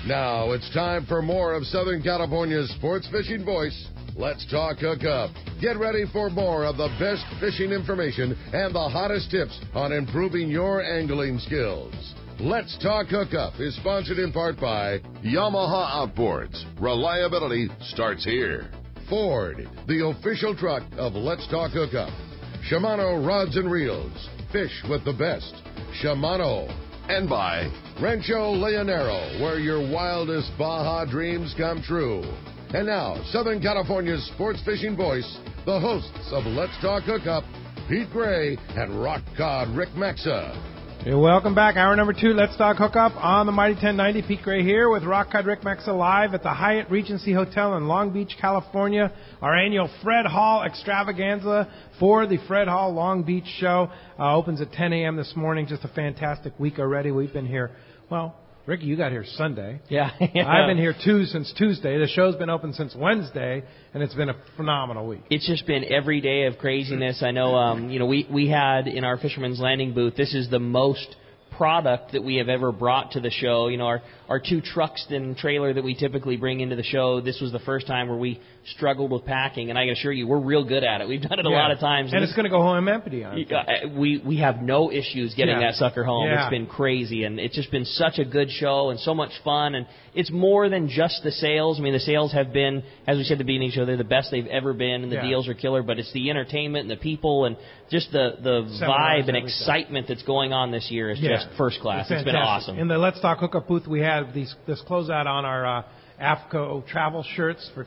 Now it's time for more of Southern California's sports fishing voice. Let's talk hookup. Get ready for more of the best fishing information and the hottest tips on improving your angling skills. Let's Talk Hookup is sponsored in part by Yamaha Outboards. Reliability starts here. Ford, the official truck of Let's Talk Hookup. Shimano Rods and Reels. Fish with the best. Shimano. And by Rancho Leonero, where your wildest Baja dreams come true. And now, Southern California's sports fishing voice, the hosts of Let's Talk Hookup, Pete Gray and Rock Cod Rick Maxa. Hey, welcome back. Hour number 2, Let's Talk Hookup on the Mighty 1090. Pete Gray here with Rock Cod Rick Maxa live at the Hyatt Regency Hotel in Long Beach, California. Our annual Fred Hall extravaganza for the Fred Hall Long Beach show opens at 10 a.m. this morning. Just a fantastic week already. We've been here, well, Ricky, you got here Sunday. Yeah. I've been here since Tuesday. The show's been open since Wednesday, and it's been a phenomenal week. It's just been every day of craziness. I know, we had in our Fisherman's Landing booth, this is the most product that we have ever brought to the show. You know, our 2 Truxton trailer that we typically bring into the show, this was the first time where we struggled with packing, and I can assure you, we're real good at it. We've done it a lot of times. And it's going to go home empty on we have no issues getting that sucker home. Yeah. It's been crazy, and it's just been such a good show and so much fun, and it's more than just the sales. I mean, the sales have been, as we said at the beginning of the show, they're the best they've ever been, and the deals are killer, but it's the entertainment and the people and just the vibe and excitement that's going on this year is just first class. It's been awesome. In the Let's Talk Hookup booth, we have this closeout on our AFCO travel shirts for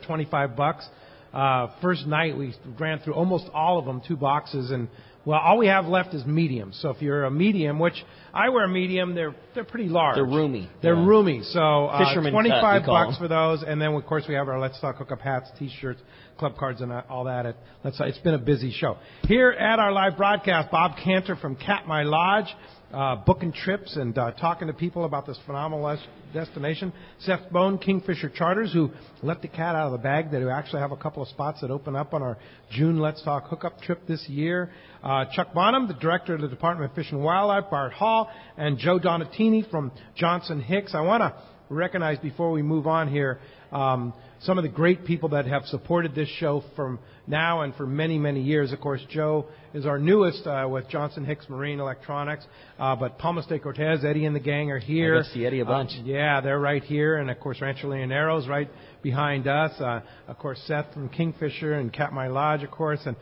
$25. First night, we ran through almost all of them, 2 boxes, and well, all we have left is mediums. So if you're a medium, which I wear medium, they're pretty large. They're roomy. They're roomy. So $25 for those, and then of course we have our Let's Talk Hookup hats, T-shirts, club cards, and all that. It's been a busy show. Here at our live broadcast, Bob Cantor from Katmai Lodge, booking trips and talking to people about this phenomenal destination. Seth Bone, Kingfisher Charters, who let the cat out of the bag, that we actually have a couple of spots that open up on our June Let's Talk Hookup trip this year. Chuck Bonham, the director of the Department of Fish and Wildlife, Bart Hall, and Joe Donatini from Johnson Hicks. I want to recognize, before we move on here, some of the great people that have supported this show from now and for many, many years. Of course, Joe is our newest with Johnson Hicks Marine Electronics, but Palmas de Cortez, Eddie and the gang are here. I guess see Eddie a bunch. They're right here, and of course Rancho Leonero's right behind us. Of course, Seth from Kingfisher and Katmai Lodge, of course, and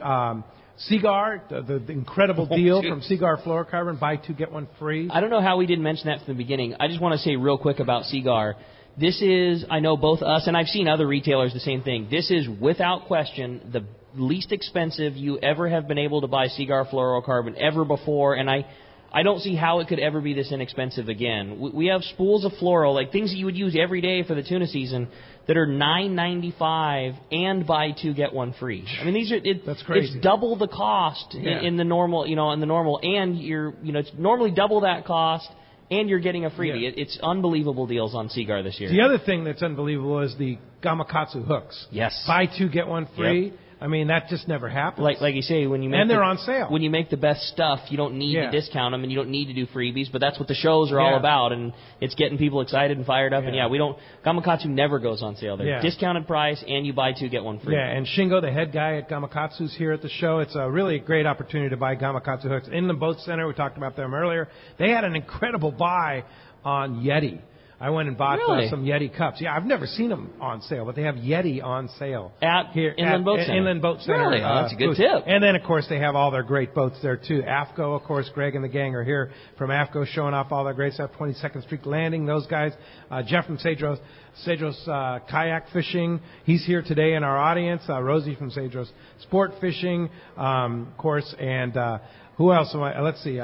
Seagar, the incredible deal from Seagar Fluorocarbon, buy 2 get 1 free. I don't know how we didn't mention that from the beginning. I just want to say real quick about Seagar. This is, I know both us, and I've seen other retailers the same thing. This is, without question, the least expensive you ever have been able to buy Seagar Fluorocarbon ever before, and I don't see how it could ever be this inexpensive again. We have spools of fluoro, like things that you would use every day for the tuna season, that are $9.95 and buy 2 get 1 free. I mean, that's crazy. It's double the cost in the normal, and it's normally double that cost, and you're getting a freebie. It's unbelievable deals on Seagar this year. The other thing that's unbelievable is the Gamakatsu hooks. Yes. Buy 2 get 1 free. Yep. I mean, that just never happens. Like you say, when you make they're on sale. When you make the best stuff, you don't need to discount them, and you don't need to do freebies. But that's what the shows are all about, and it's getting people excited and fired up. And Gamakatsu never goes on sale. They're discounted price, and you buy 2 get 1 free. Yeah, and Shingo, the head guy at Gamakatsu's here at the show. It's a really great opportunity to buy Gamakatsu hooks in the boat center. We talked about them earlier. They had an incredible buy on Yeti. I went and bought some Yeti cups. Yeah, I've never seen them on sale, but they have Yeti on sale at Inland Boat Center. Inland Boat Center. Really? That's a good tip. And then, of course, they have all their great boats there too. AFCO, of course, Greg and the gang are here from AFCO, showing off all their great stuff. 22nd Street Landing, those guys. Jeff from Cedros Kayak Fishing, he's here today in our audience. Rosie from Cedros Sport Fishing, of course, and who else? Let's see.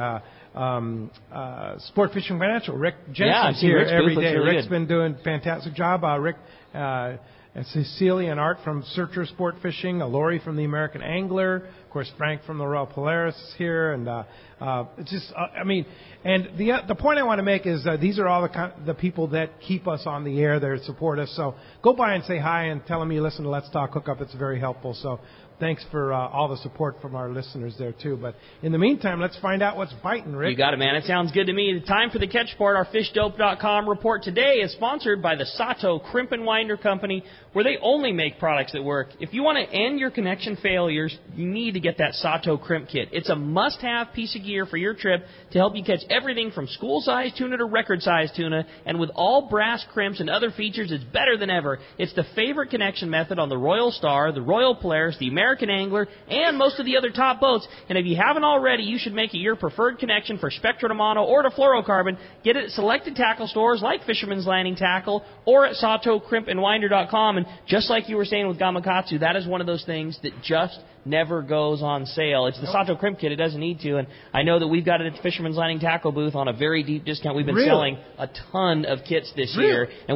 Sport Fishing Financial. Rick Jensen's here every day. Rick's been doing a fantastic job. Rick and Cecilia and Art from Searcher Sport Fishing, Lori from the American Angler, of course Frank from the Royal Polaris is here, and it's just and the point I want to make is these are all the people that keep us on the air, that support us. So go by and say hi and tell them you listen to Let's Talk Hookup. It's very helpful. So thanks for all the support from our listeners there, too. But in the meantime, let's find out what's biting, Rick. You got it, man. It sounds good to me. The time for the Catch Report. Our FishDope.com report today is sponsored by the Sato Crimp and Winder Company, where they only make products that work. If you want to end your connection failures, you need to get that Sato Crimp Kit. It's a must-have piece of gear for your trip to help you catch everything from school-sized tuna to record-sized tuna, and with all brass crimps and other features, it's better than ever. It's the favorite connection method on the Royal Star, the Royal Polaris, the American Angler, and most of the other top boats. And if you haven't already, you should make it your preferred connection for Spectra Shimano or to fluorocarbon. Get it at selected tackle stores like Fisherman's Landing Tackle or at SatoCrimpandWinder.com. And just like you were saying with Gamakatsu, that is one of those things that just never goes on sale. It's the Sato Crimp Kit. It doesn't need to. And I know that we've got it at the Fisherman's Landing Tackle booth on a very deep discount. We've been selling a ton of kits this year. And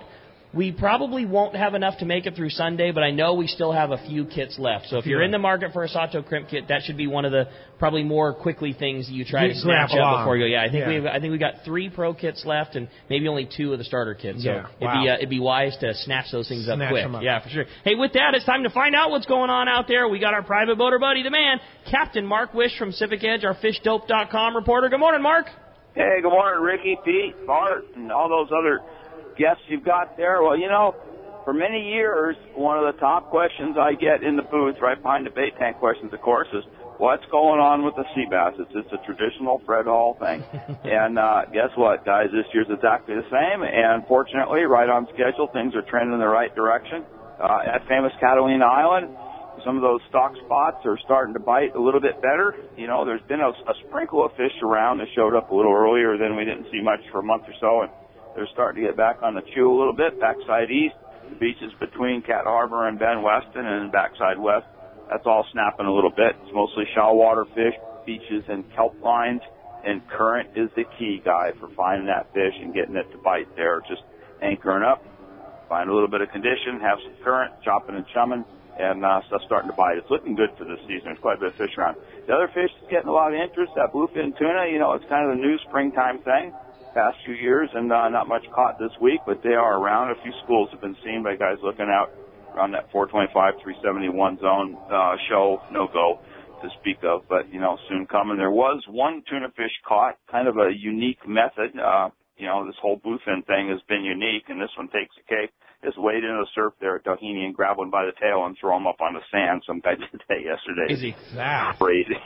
we probably won't have enough to make it through Sunday, but I know we still have a few kits left. So if you're in the market for a Sato Crimp Kit, that should be one of the probably more quickly things that you try to snatch up before you go. Yeah, I think we got 3 pro kits left and maybe only 2 of the starter kits. So it'd be wise to snatch those things up quick. Yeah, for sure. Hey, with that, it's time to find out what's going on out there. We got our private boater buddy, the man, Captain Mark Wish from Pacific Edge, our FishDope.com reporter. Good morning, Mark. Hey, good morning, Ricky, Pete, Bart, and all those other guests you've got there. Well, for many years, one of the top questions I get in the booth, right behind the bait tank questions, of course, is what's going on with the sea bass? It's just a traditional Fred Hall thing. And guess what, guys? This year's exactly the same. And fortunately, right on schedule, things are trending in the right direction. At famous Catalina Island, some of those stock spots are starting to bite a little bit better. There's been a sprinkle of fish around that showed up a little earlier than we didn't see much for a month or so. And they're starting to get back on the chew a little bit. Backside east, the beaches between Cat Harbor and Ben Weston, and backside west, that's all snapping a little bit. It's mostly shallow fish, beaches, and kelp lines. And current is the key, guy, for finding that fish and getting it to bite there. Just anchoring up, find a little bit of condition, have some current, chopping and chumming, and stuff starting to bite. It's looking good for this season. There's quite a bit of fish around. The other fish that's getting a lot of interest, that bluefin tuna, it's kind of the new springtime thing. Past few years, and not much caught this week, but they are around. A few schools have been seen by guys looking out around that 425, 371 zone. Show, no go to speak of, but soon coming. There was one tuna fish caught, kind of a unique method. This whole bluefin thing has been unique, and this one takes the cake. Just wade into the surf there at Doheny and grab one by the tail and throw them up on the sand. Some guy did that yesterday. Easy. Crazy.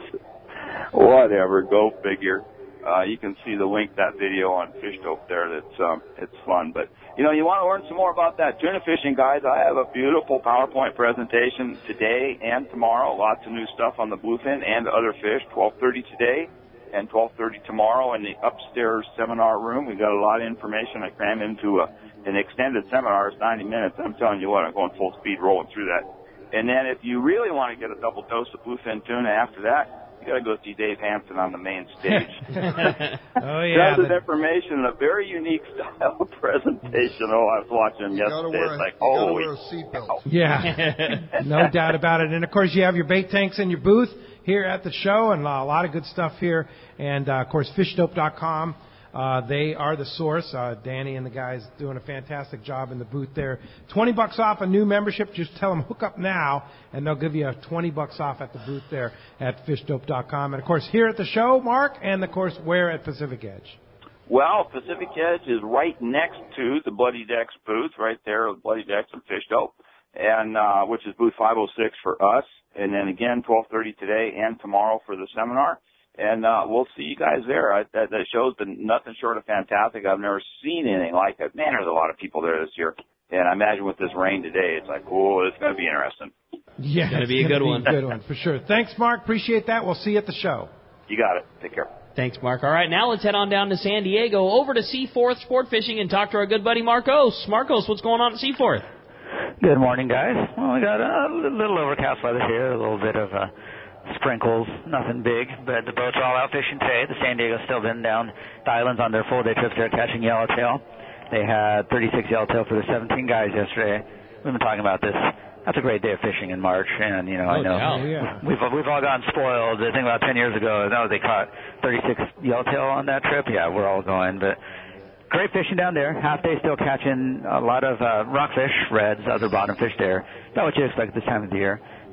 Whatever. Go figure. You can see the link, that video on FishDope there. It's fun. But, you want to learn some more about that tuna fishing, guys. I have a beautiful PowerPoint presentation today and tomorrow. Lots of new stuff on the bluefin and other fish. 12:30 today and 12:30 tomorrow in the upstairs seminar room. We've got a lot of information I crammed into an extended seminar. It's 90 minutes. I'm telling you what, I'm going full speed rolling through that. And then if you really want to get a double dose of bluefin tuna after that, you got to go see Dave Hampton on the main stage. Oh, yeah. Tons of information, a very unique style presentation. I was watching him yesterday. It's like, holy cow. Yeah, no doubt about it. And, of course, you have your bait tanks in your booth here at the show, and a lot of good stuff here. And, of course, FishDope.com. They are the source. Danny and the guys doing a fantastic job in the booth there. $20 off a new membership. Just tell them hook up now, and they'll give you $20 off at the booth there at FishDope.com. And, of course, here at the show, Mark, and, of course, where at Pacific Edge? Well, Pacific Edge is right next to the Bloody Decks booth, right there, Bloody Decks and FishDope, and which is booth 506 for us. And then, again, 12:30 today and tomorrow for the seminar. And we'll see you guys there. That show's been nothing short of fantastic. I've never seen anything like it. Man, there's a lot of people there this year. And I imagine with this rain today, it's like, oh, it's going to be interesting. Yeah, it's going to be a good one. Good one, for sure. Thanks, Mark. Appreciate that. We'll see you at the show. You got it. Take care. Thanks, Mark. All right, now let's head on down to San Diego, over to Seaforth Sport Fishing, and talk to our good buddy Marcos. Marcos, what's going on at Seaforth? Good morning, guys. Well, we got a little overcast weather here, a little bit of sprinkles, nothing big, but the boats are all out fishing today. The San Diego's still been down the islands on their full-day trips. They're catching yellowtail. They had 36 yellowtail for the 17 guys yesterday. We've been talking about this. That's a great day of fishing in March, and, I know we've all gotten spoiled. I think about 10 years ago, they caught 36 yellowtail on that trip. Yeah, we're all going, but great fishing down there. Half day still catching a lot of rockfish, reds, other bottom fish there. About what you expect this time of the year.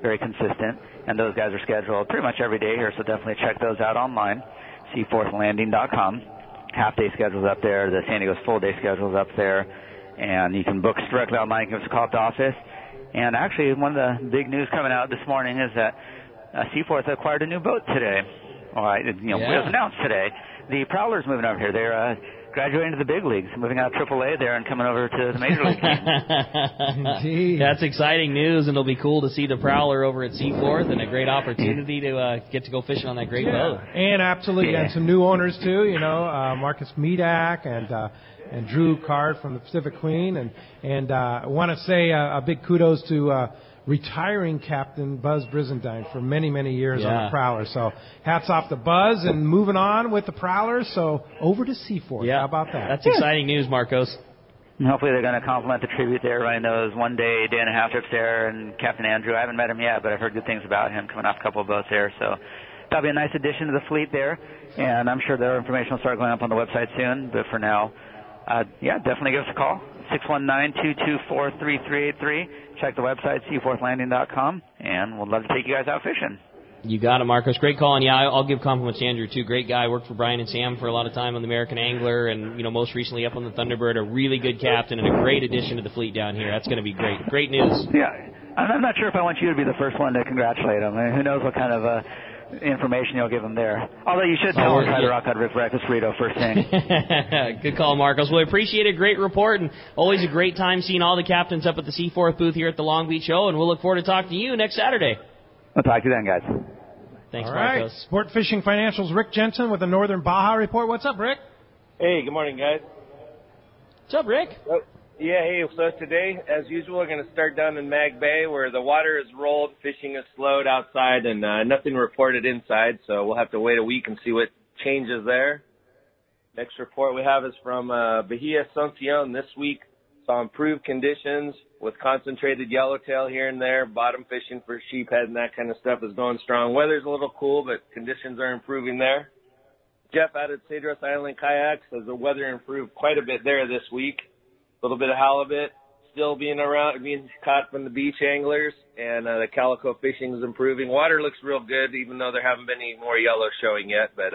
very consistent, and those guys are scheduled pretty much every day here, so definitely check those out online, seaforthlanding.com. Half-day schedules up there. The San Diego's full-day schedules up there, and you can book directly online. Give us a call at the office. And actually, one of the big news coming out this morning is that Seaforth acquired a new boat today. All right, it was announced today. The Prowler's moving over here. They're graduating to the big leagues, moving out of AAA there and coming over to the Major League team. That's exciting news, and it'll be cool to see the Prowler over at Seaforth, and a great opportunity to get to go fishing on that great boat. And absolutely, and some new owners too. Marcus Medak and Drew Card from the Pacific Queen, and I want to say a big kudos to retiring captain Buzz Brizendine for many, many years on the Prowler. So hats off to Buzz, and moving on with the Prowler. So over to Seaforth. How about that? That's exciting news, Marcos. And hopefully they're going to compliment the tribute there, running those one-day, day-and-a-half trips there. And Captain Andrew, I haven't met him yet, but I've heard good things about him coming off a couple of boats there. So that'll be a nice addition to the fleet there. And I'm sure their information will start going up on the website soon. But for now, definitely give us a call. 619-224-3383. Check the website, seaforthlanding.com, and we'd love to take you guys out fishing. You got it, Marcos. Great call. And, I'll give compliments to Andrew, too. Great guy. Worked for Brian and Sam for a lot of time on the American Angler and, most recently up on the Thunderbird. A really good captain and a great addition to the fleet down here. That's going to be great. Great news. Yeah. I'm not sure if I want you to be the first one to congratulate him. I mean, who knows what kind of information you'll give him there. Although you should tell him how to rock out Rick Breakfast Burrito first thing. Good call, Marcos. Well, we appreciate a great report, and always a great time seeing all the captains up at the Seaforth booth here at the Long Beach Show, and we'll look forward to talking to you next Saturday. We'll talk to you then, guys. Thanks, all Marcos. Right. Sport Fishing Financial's Rick Jensen with the Northern Baja Report. What's up, Rick? Hey, good morning, guys. What's up, Rick? So today, as usual, we're going to start down in Mag Bay where the water is rolled, fishing is slowed outside, and nothing reported inside, so we'll have to wait a week and see what changes there. Next report we have is from Bahia Asuncion this week. Saw improved conditions with concentrated yellowtail here and there. Bottom fishing for sheephead and that kind of stuff is going strong. Weather's a little cool, but conditions are improving there. Jeff out at Cedros Island Kayaks says the weather improved quite a bit there this week. A little bit of halibut still being caught from the beach anglers, and the calico fishing is improving. Water looks real good, even though there haven't been any more yellow showing yet, but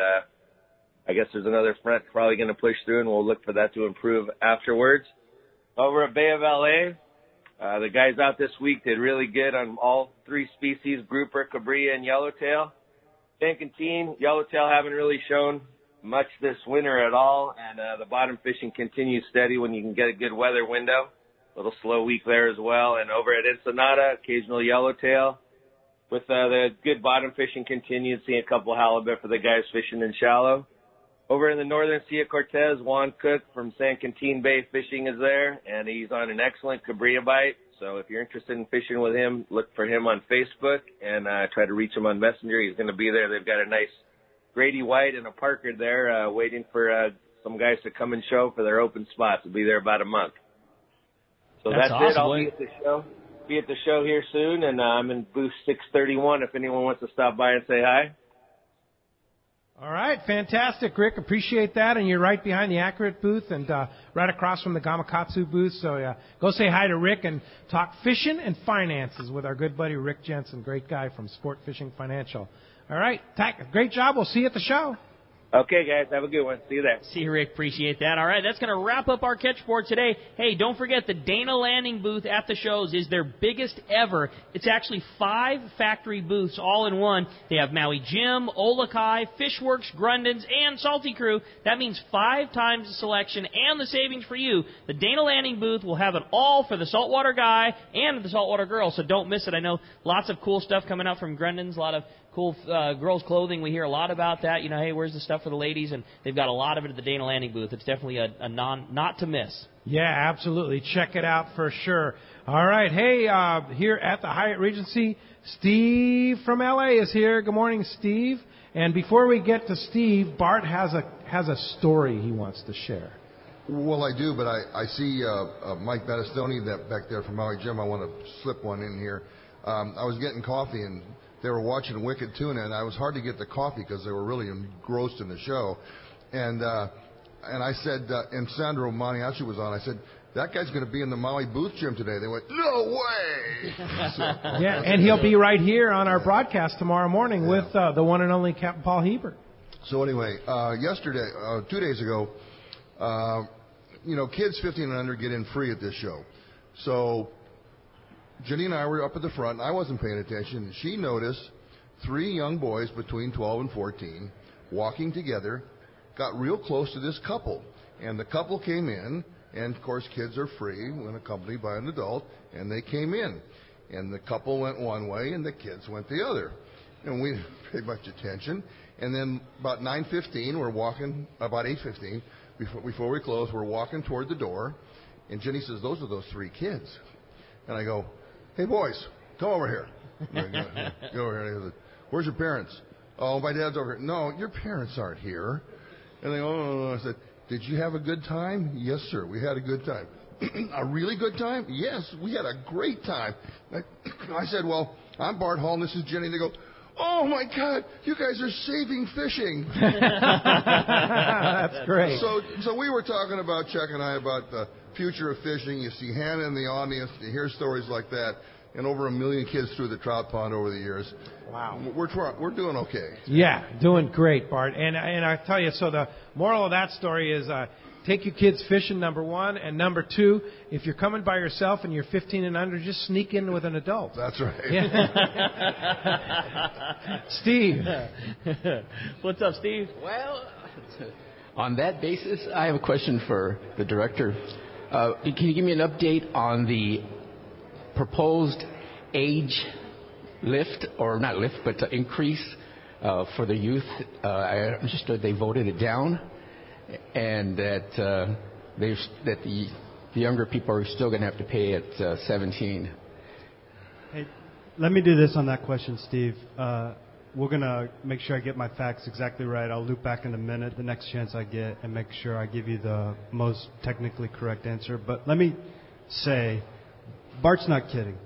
I guess there's another front probably going to push through, and we'll look for that to improve afterwards. Over at Bay of LA, the guys out this week did really good on all three species, grouper, cabria, and yellowtail. San Quintin, yellowtail haven't really shown much this winter at all, and the bottom fishing continues steady when you can get a good weather window. A little slow week there as well. And over at Ensenada, occasional yellowtail. With the good bottom fishing continued, seeing a couple halibut for the guys fishing in shallow. Over in the northern Sea of Cortez, Juan Cook from San Quintin Bay Fishing is there, and he's on an excellent cabria bite. So if you're interested in fishing with him, look for him on Facebook and try to reach him on Messenger. He's going to be there. They've got a nice Grady White and a Parker there waiting for some guys to come and show for their open spots. They'll be there about a month. So that's awesome. it. I'll be at the show. Be at the show here soon, and I'm in booth 631 if anyone wants to stop by and say hi. All right, fantastic, Rick. Appreciate that. And you're right behind the Accurate booth and right across from the Gamakatsu booth. So go say hi to Rick and talk fishing and finances with our good buddy Rick Jensen, great guy from Sport Fishing Financial. All right, great job. We'll see you at the show. Okay, guys, have a good one. See you there. See you, Rick. Appreciate that. All right, that's going to wrap up our catch for today. Hey, don't forget the Dana Landing booth at the shows is their biggest ever. It's actually 5 factory booths all in one. They have Maui Jim, Olakai, Fishworks, Grundens, and Salty Crew. That means 5 times the selection and the savings for you. The Dana Landing booth will have it all for the saltwater guy and the saltwater girl, so don't miss it. I know lots of cool stuff coming out from Grundens, a lot of cool girls' clothing. We hear a lot about that. Hey, where's the stuff for the ladies? And they've got a lot of it at the Dana Landing booth. It's definitely a not to miss. Yeah, absolutely. Check it out for sure. All right. Hey, here at the Hyatt Regency, Steve from L.A. is here. Good morning, Steve. And before we get to Steve, Bart has a story he wants to share. Well, I do, but I see Mike Battistoni back there from Maui Jim. I want to slip one in here. I was getting coffee, and they were watching Wicked Tuna, and I was hard to get the coffee because they were really engrossed in the show. And I said, and Sandro Maniaci was on, I said, that guy's going to be in the Maui booth gym today. They went, no way. Yeah, and he'll be right here on our broadcast tomorrow morning with the one and only Captain Paul Hebert. So anyway, yesterday, 2 days ago, kids 15 and under get in free at this show. So Jenny and I were up at the front, and I wasn't paying attention. And she noticed 3 young boys between 12 and 14 walking together, got real close to this couple. And the couple came in, and, of course, kids are free when accompanied by an adult, and they came in. And the couple went one way, and the kids went the other. And we didn't pay much attention. And then about 9:15, we're walking, about 8:15, before we close, we're walking toward the door, and Jenny says, those are those 3 kids. And I go, hey, boys, come over here. Go over here. He goes, where's your parents? Oh, my dad's over here. No, your parents aren't here. And they go, oh, I said, did you have a good time? Yes, sir, we had a good time. A really good time? Yes, we had a great time. I said, well, I'm Bart Hall, and this is Jenny. They go, oh, my God, you guys are saving fishing. That's great. So we were talking about, Chuck and I, about the future of fishing. You see Hannah in the audience. You hear stories like that. And over 1 million kids through the trout pond over the years. Wow. We're doing okay. Yeah, doing great, Bart. And I tell you, so the moral of that story is take your kids fishing, number 1. And number 2, if you're coming by yourself and you're 15 and under, just sneak in with an adult. That's right. Yeah. Steve. What's up, Steve? Well, on that basis, I have a question for the director. Can you give me an update on the proposed age lift, or not lift, but increase for the youth? I understood they voted it down, and that the younger people are still going to have to pay at 17. Hey, let me do this on that question, Steve. We're going to make sure I get my facts exactly right. I'll loop back in a minute, the next chance I get, and make sure I give you the most technically correct answer. But let me say, Bart's not kidding.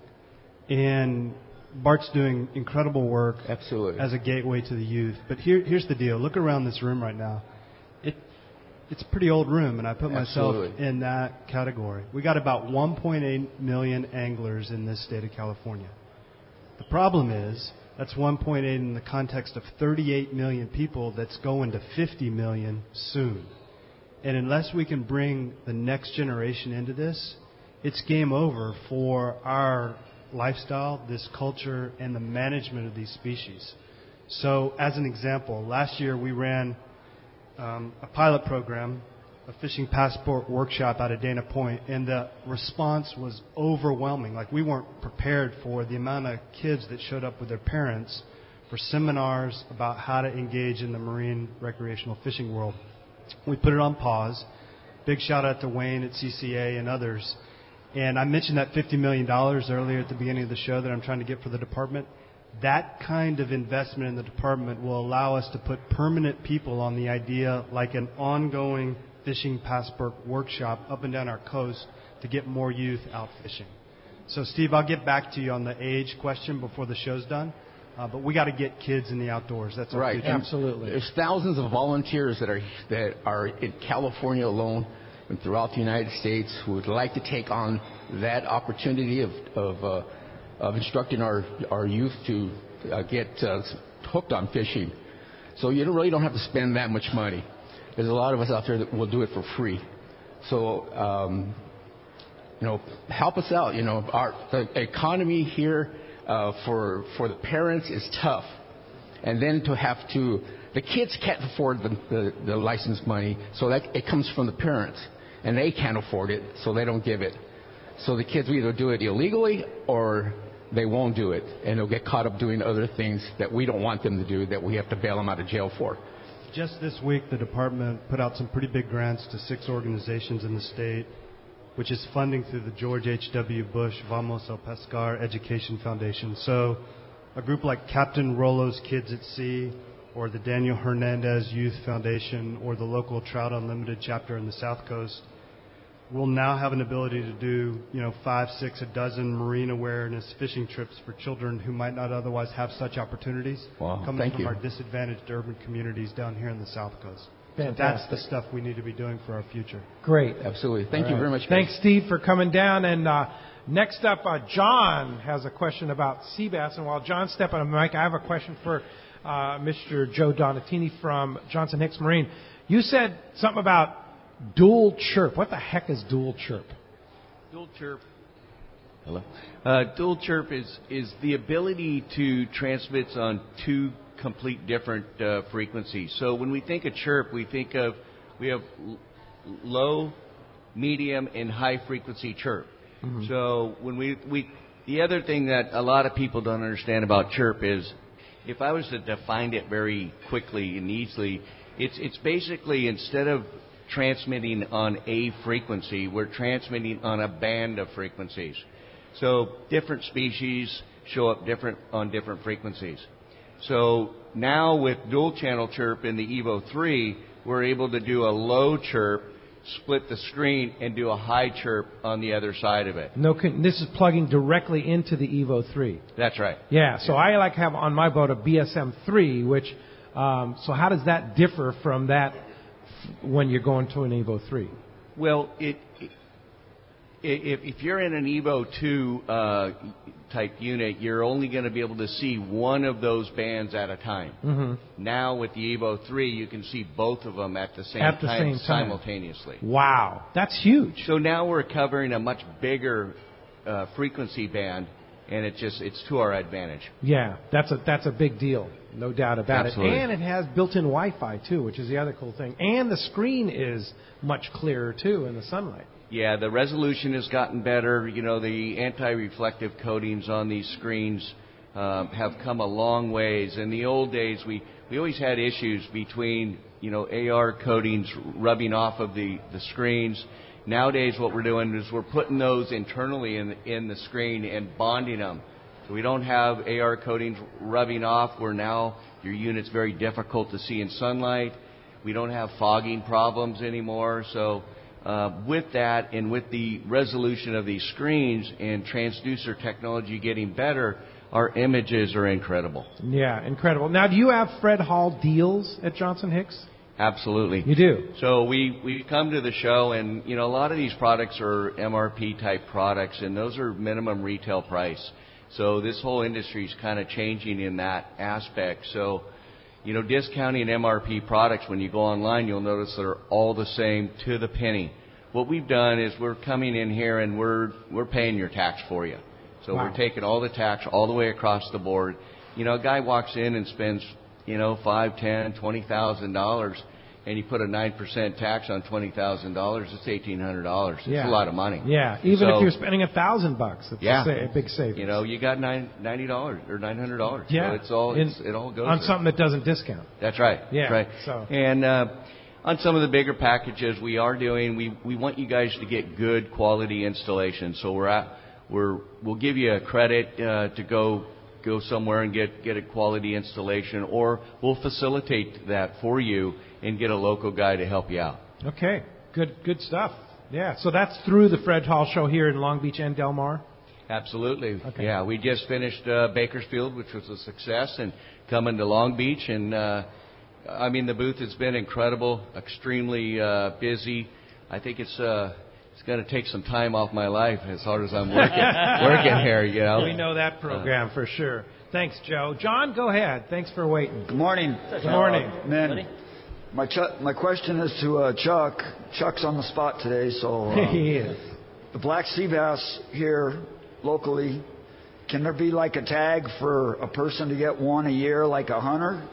And Bart's doing incredible work. Absolutely. As a gateway to the youth. But here's the deal. Look around this room right now. It's a pretty old room, and I put myself in that category. We got about 1.8 million anglers in this state of California. The problem is that's 1.8 in the context of 38 million people that's going to 50 million soon. And unless we can bring the next generation into this, it's game over for our lifestyle, this culture, and the management of these species. So, as an example, last year we ran a pilot program, a fishing passport workshop out of Dana Point, and the response was overwhelming. Like, we weren't prepared for the amount of kids that showed up with their parents for seminars about how to engage in the marine recreational fishing world. We put it on pause. Big shout out to Wayne at CCA and others. And I mentioned that $50 million earlier at the beginning of the show that I'm trying to get for the department. That kind of investment in the department will allow us to put permanent people on the idea, like an ongoing fishing passport workshop up and down our coast to get more youth out fishing. So, Steve, I'll get back to you on the age question before the show's done. But we got to get kids in the outdoors. That's our future. Absolutely. There's thousands of volunteers that are in California alone and throughout the United States who would like to take on that opportunity of instructing our youth to get hooked on fishing. So you really don't have to spend that much money. There's a lot of us out there that will do it for free. So, help us out. The economy here for the parents is tough. And then the kids can't afford the license money, so that it comes from the parents. And they can't afford it, so they don't give it. So the kids will either do it illegally or they won't do it. And they'll get caught up doing other things that we don't want them to do, that we have to bail them out of jail for. Just this week, the department put out some pretty big grants to 6 organizations in the state, which is funding through the George H.W. Bush Vamos al Pescar Education Foundation. So a group like Captain Rollo's Kids at Sea, or the Daniel Hernandez Youth Foundation, or the local Trout Unlimited chapter in the South Coast will now have an ability to do, 5, 6, a dozen marine awareness fishing trips for children who might not otherwise have such opportunities. Wow, coming from you. Our disadvantaged urban communities down here in the South Coast. Fantastic. So that's the stuff we need to be doing for our future. Great. Absolutely. Thank you very much, guys. Thanks, Steve, for coming down. And next up, John has a question about sea bass. And while John's stepping on the mic, I have a question for Mr. Joe Donatini from Johnson Hicks Marine. You said something about dual chirp. What the heck is dual chirp? Dual chirp. Hello. Dual chirp is the ability to transmit on two complete different frequencies. So when we think of chirp, we have low, medium, and high frequency chirp. Mm-hmm. So when the other thing that a lot of people don't understand about chirp is, if I was to define it very quickly and easily, it's basically, instead of transmitting on a frequency, we're transmitting on a band of frequencies. So different species show up on different frequencies. So now with dual channel chirp in the Evo 3, we're able to do a low chirp, split the screen, and do a high chirp on the other side of it. This is plugging directly into the Evo 3. That's right. Yeah, so I have on my boat a BSM 3, which, so how does that differ from that when you're going to an Evo 3? Well, if you're in an Evo 2 type unit, you're only going to be able to see one of those bands at a time. Mm-hmm. Now with the Evo 3, you can see both of them at the same time simultaneously. Wow, that's huge. So now we're covering a much bigger frequency band, and it's to our advantage. Yeah, that's a big deal, no doubt about Absolutely. it. And it has built-in Wi-Fi too, which is the other cool thing. And the screen is much clearer too in the sunlight. Yeah, the resolution has gotten better. You know, the anti-reflective coatings on these screens have come a long ways. In the old days, we always had issues between, AR coatings rubbing off of the screens. Nowadays, what we're doing is we're putting those internally in the screen and bonding them. So we don't have AR coatings rubbing off, where now your unit's very difficult to see in sunlight. We don't have fogging problems anymore. So with that, and with the resolution of these screens and transducer technology getting better, our images are incredible. Yeah, incredible. Now, do you have Fred Hall deals at Johnson Hicks? Absolutely. You do? So we come to the show, and a lot of these products are MRP type products, and those are minimum retail price. So this whole industry is kind of changing in that aspect. So discounting MRP products, when you go online, you'll notice they're all the same to the penny. What we've done is we're coming in here and we're paying your tax for you. So We're taking all the tax all the way across the board. A guy walks in and spends, $5,000, $10,000, $20,000, and you put a 9% tax on $20,000, it's $1,800. It's a lot of money. Yeah, even if you're spending $1,000, it's a big savings. You got $90 or $900. Yeah, so it all goes on there. something that doesn't discount. That's right. Yeah, that's right. So. And on some of the bigger packages we are doing, we want you guys to get good quality installation. So we'll give you a credit to go somewhere and get a quality installation, or we'll facilitate that for you and get a local guy to help you out. Okay, good stuff. Yeah, so that's through the Fred Hall show here in Long Beach and Del Mar? Absolutely. Okay. Yeah, we just finished Bakersfield, which was a success, and coming to Long Beach. And, the booth has been incredible, extremely busy. I think it's going to take some time off my life as hard as I'm working here, We know that program for sure. Thanks, Joe. John, go ahead. Thanks for waiting. Good morning. Good morning. Man, my question is to Chuck. Chuck's on the spot today, so he is. The black sea bass here locally, can there be like a tag for a person to get one a year, like a hunter?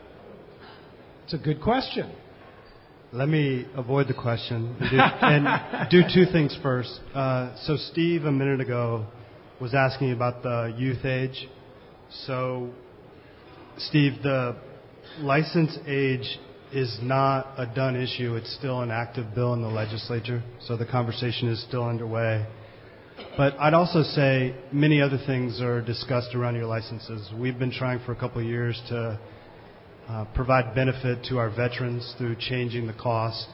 It's a good question. Let me avoid the question and do two things first. So Steve, a minute ago, was asking about the youth age. So, Steve, the license age is not a done issue. It's still an active bill in the legislature, so the conversation is still underway. But I'd also say many other things are discussed around your licenses. We've been trying for a couple of years to provide benefit to our veterans through changing the cost.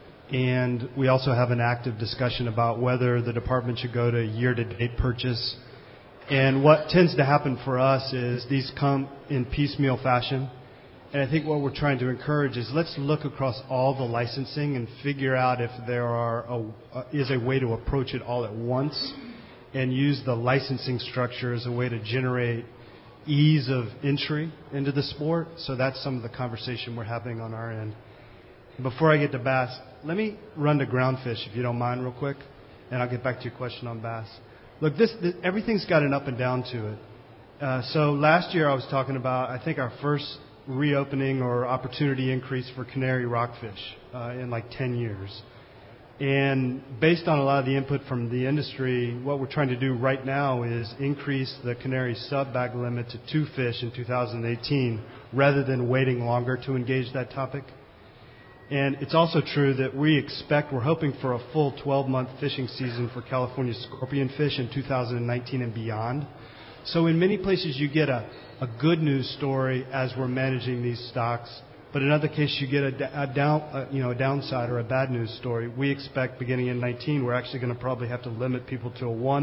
And we also have an active discussion about whether the department should go to year-to-date purchase. And what tends to happen for us is these come in piecemeal fashion. And I think what we're trying to encourage is let's look across all the licensing and figure out if there is a way to approach it all at once and use the licensing structure as a way to generate ease of entry into the sport. So that's some of the conversation we're having on our end. Before I get to bass, let me run to groundfish, if you don't mind, real quick, and I'll get back to your question on bass. Look, everything's got an up and down to it. So last year I was talking about, I think, our first reopening or opportunity increase for canary rockfish in like 10 years. And based on a lot of the input from the industry, what we're trying to do right now is increase the canary sub-bag limit to 2 fish in 2018 rather than waiting longer to engage that topic. And it's also true that we're hoping for a full 12-month fishing season for California scorpion fish in 2019 and beyond. So in many places you get a good news story as we're managing these stocks, but in other cases you get a downside or a bad news story. We expect beginning in 2019 we're actually going to probably have to limit people to a one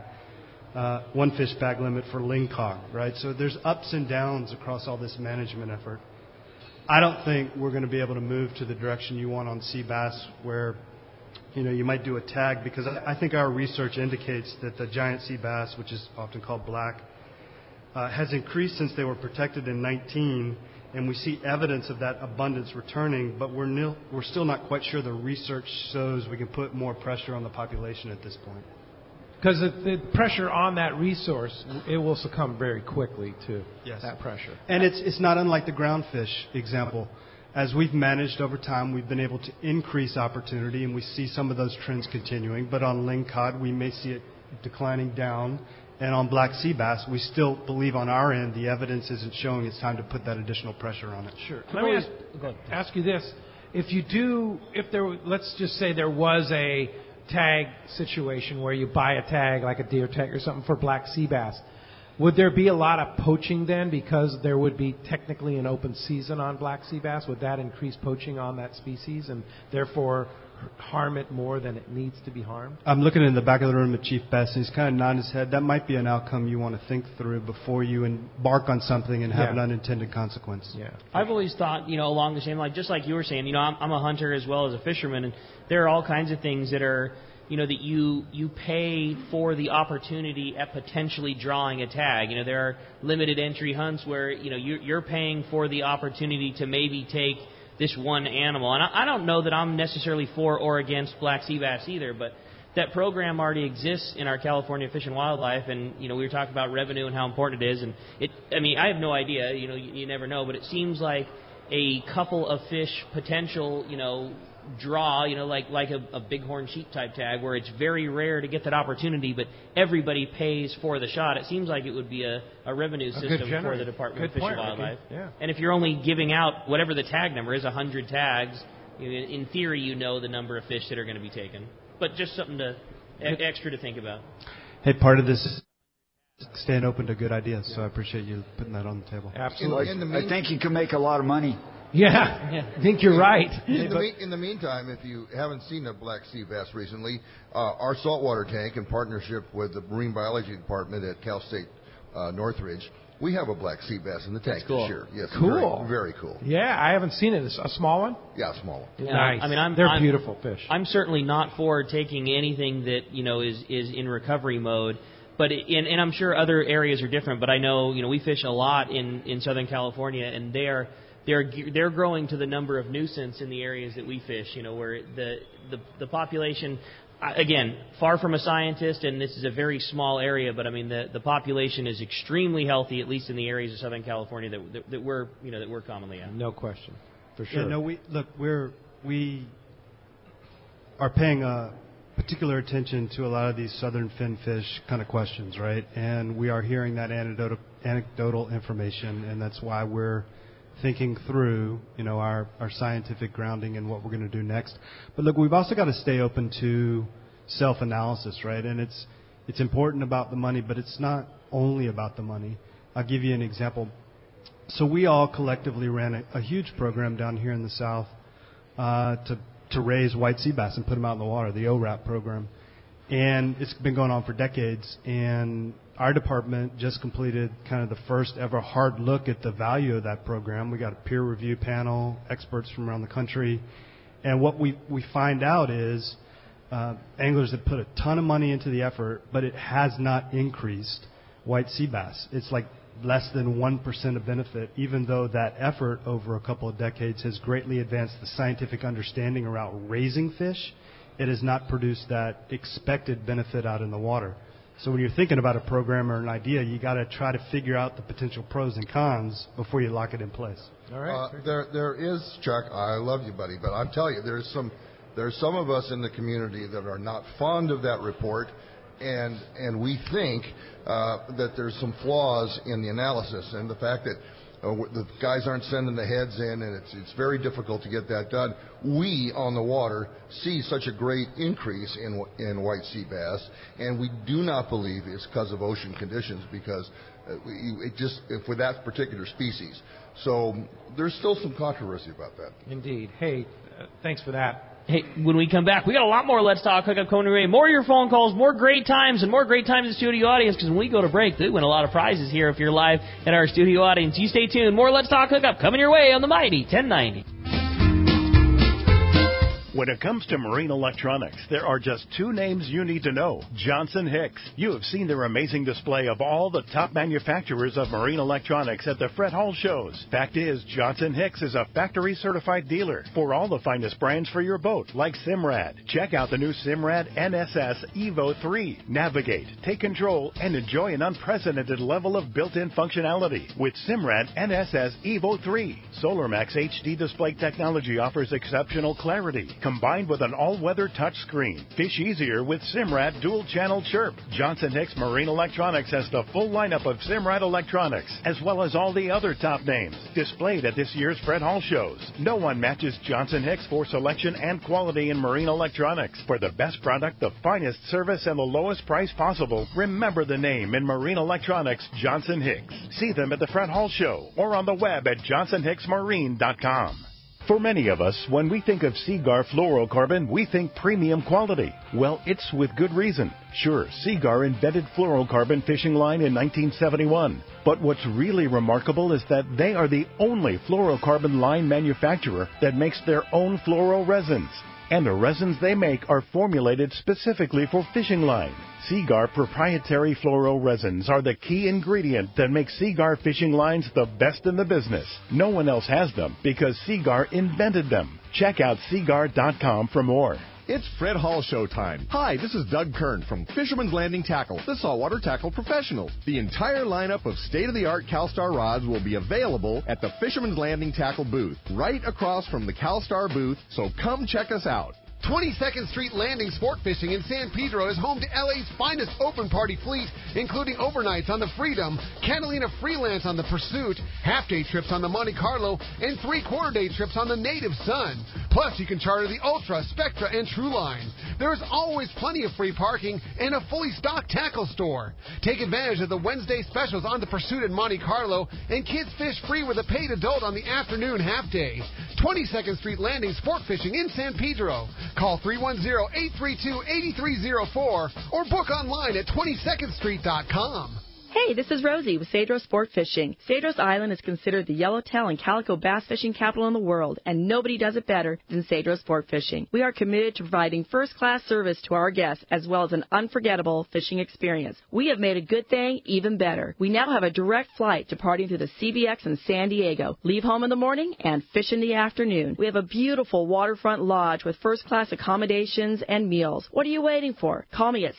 fish bag limit for lingcod, right? So there's ups and downs across all this management effort. I don't think we're going to be able to move to the direction you want on sea bass where you might do a tag, because I think our research indicates that the giant sea bass, which is often called black, has increased since they were protected in 2019, and we see evidence of that abundance returning, but we're still not quite sure the research shows we can put more pressure on the population at this point. Because the pressure on that resource, it will succumb very quickly to that pressure. And it's not unlike the groundfish example. As we've managed over time, we've been able to increase opportunity, and we see some of those trends continuing. But on lingcod, we may see it declining down. And on black sea bass, we still believe on our end the evidence isn't showing it's time to put that additional pressure on it. Sure. Let me ask you this. Let's just say there was a tag situation where you buy a tag, like a deer tag or something, for black sea bass. Would there be a lot of poaching then, because there would be technically an open season on black sea bass? Would that increase poaching on that species and therefore harm it more than it needs to be harmed? I'm looking in the back of the room at Chief Best, and he's kind of nodding his head. That might be an outcome you want to think through before you embark on something and have an unintended consequence. Yeah, I've always thought, along the same line, just like you were saying, I'm a hunter as well as a fisherman, and there are all kinds of things that are, that you pay for the opportunity at potentially drawing a tag. There are limited entry hunts where, you're paying for the opportunity to maybe take this one animal. And I don't know that I'm necessarily for or against black sea bass either, but that program already exists in our California Fish and Wildlife, and, we were talking about revenue and how important it is, and I have no idea, you never know, but it seems like a couple of fish potential, draw, like a bighorn sheep type tag, where it's very rare to get that opportunity, but everybody pays for the shot. It seems like it would be a revenue system for the Department of Fish and Wildlife. Yeah. And if you're only giving out whatever the tag number is, 100 tags, in theory the number of fish that are going to be taken. But just something extra to think about. Hey, part of this is staying open to good ideas, so I appreciate you putting that on the table. Absolutely. I think you can make a lot of money. Yeah, I think you're right. In the meantime, if you haven't seen a black sea bass recently, our saltwater tank, in partnership with the Marine Biology Department at Cal State Northridge, we have a black sea bass in the tank this year. Yes, cool. Very, very cool. Yeah, I haven't seen it. A small one? Yeah, a small one. Yeah, nice. They're beautiful fish. I'm certainly not for taking anything that is in recovery mode. But and I'm sure other areas are different. But I know we fish a lot in Southern California, and they're growing to the number of nuisance in the areas that we fish. Where the population, again, far from a scientist, and this is a very small area. But the population is extremely healthy, at least in the areas of Southern California that we're commonly at. No question, for sure. Yeah, no, we are paying particular attention to a lot of these southern finfish kind of questions, right? And we are hearing that anecdotal information, and that's why we're thinking through, our scientific grounding and what we're going to do next. But look, we've also got to stay open to self-analysis, right? And it's important about the money, but it's not only about the money. I'll give you an example. So we all collectively ran a huge program down here in the South to raise white sea bass and put them out in the water, the ORAP program. And it's been going on for decades. And our department just completed kind of the first ever hard look at the value of that program. We got a peer review panel, experts from around the country. And what we find out is anglers have put a ton of money into the effort, but it has not increased white sea bass. It's like less than 1% of benefit, even though that effort over a couple of decades has greatly advanced the scientific understanding around raising fish. It has not produced that expected benefit out in the water. So when you're thinking about a program or an idea, you got to try to figure out the potential pros and cons before you lock it in place. All right. There is, Chuck, I love you, buddy, but I'm telling you, there's some of us in the community that are not fond of that report, and we think that there's some flaws in the analysis, and the fact that the guys aren't sending the heads in, and it's very difficult to get that done. We, on the water, see such a great increase in white sea bass, and we do not believe it's because of ocean conditions, because for that particular species. So there's still some controversy about that. Indeed. Hey, thanks for that. Hey, when we come back, we got a lot more Let's Talk Hookup coming away. More of your phone calls, more great times, and more great times in the studio audience, because when we go to break, they win a lot of prizes here if you're live at our studio audience. You stay tuned. More Let's Talk Hookup coming your way on the Mighty 1090. When it comes to marine electronics, there are just two names you need to know: Johnson Hicks. You have seen their amazing display of all the top manufacturers of marine electronics at the Fred Hall shows. Fact is, Johnson Hicks is a factory-certified dealer for all the finest brands for your boat, like Simrad. Check out the new Simrad NSS Evo 3. Navigate, take control, and enjoy an unprecedented level of built-in functionality with Simrad NSS Evo 3. SolarMax HD display technology offers exceptional clarity, combined with an all-weather touchscreen. Fish easier with Simrad dual-channel chirp. Johnson Hicks Marine Electronics has the full lineup of Simrad electronics, as well as all the other top names displayed at this year's Fred Hall shows. No one matches Johnson Hicks for selection and quality in marine electronics. For the best product, the finest service, and the lowest price possible, remember the name in marine electronics, Johnson Hicks. See them at the Fred Hall show or on the web at johnsonhicksmarine.com. For many of us, when we think of Seaguar fluorocarbon, we think premium quality. Well, it's with good reason. Sure, Seaguar invented fluorocarbon fishing line in 1971. But what's really remarkable is that they are the only fluorocarbon line manufacturer that makes their own fluoro resins. And the resins they make are formulated specifically for fishing line. Seaguar proprietary fluoro resins are the key ingredient that makes Seaguar fishing lines the best in the business. No one else has them because Seaguar invented them. Check out Seaguar.com for more. It's Fred Hall showtime. Hi, this is Doug Kern from Fisherman's Landing Tackle, the saltwater tackle professionals. The entire lineup of state-of-the-art CalStar rods will be available at the Fisherman's Landing Tackle booth, right across from the CalStar booth, so come check us out. 22nd Street Landing Sport Fishing in San Pedro is home to LA's finest open party fleet, including overnights on the Freedom, Catalina Freelance on the Pursuit, half-day trips on the Monte Carlo, and three-quarter-day trips on the Native Sun. Plus, you can charter the Ultra, Spectra, and True Line. There is always plenty of free parking and a fully stocked tackle store. Take advantage of the Wednesday specials on the Pursuit and Monte Carlo, and kids fish free with a paid adult on the afternoon half-day. 22nd Street Landing Sport Fishing in San Pedro. Call 310-832-8304 or book online at 22ndstreet.com. Hey, this is Rosie with Cedros Sport Fishing. Cedros Island is considered the yellowtail and calico bass fishing capital in the world, and nobody does it better than Cedros Sport Fishing. We are committed to providing first-class service to our guests, as well as an unforgettable fishing experience. We have made a good thing even better. We now have a direct flight departing to the CBX in San Diego. Leave home in the morning and fish in the afternoon. We have a beautiful waterfront lodge with first-class accommodations and meals. What are you waiting for? Call me at